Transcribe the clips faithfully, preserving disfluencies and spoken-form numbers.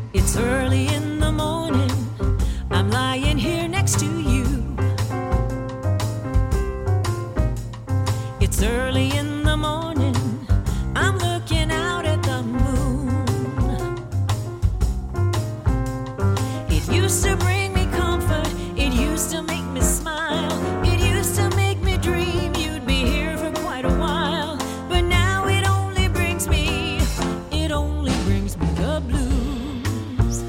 It's early in the morning, I'm lying here next to you. It's early in the morning, I'm looking out at the moon. It used to bring me comfort, it used to make me smile, it used to make me dream you'd be here for quite a while. But now it only brings me, it only brings me the blues.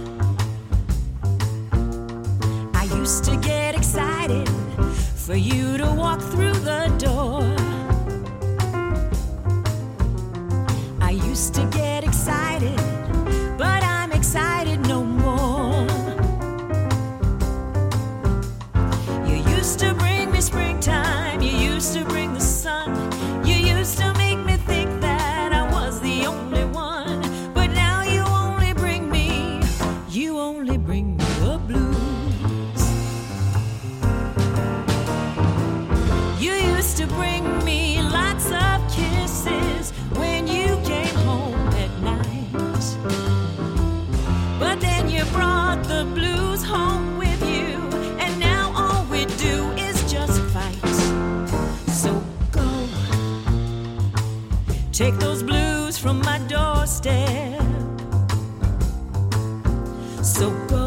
I used to get excited for you to walk through the door. I used to get excited, but I'm excited no more. You used to bring me springtime, you used to bring the sun, you used to make me think that I was the only one. But now you only bring me, you only bring me the blues. You used to bring me lots of kisses when you came home at night. But then you brought the blues home with you, and now all we do is just fight. So go, take those blues from my doorstep. So go,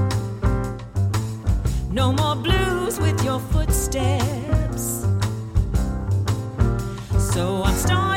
no more blues with your footsteps. So I'm starting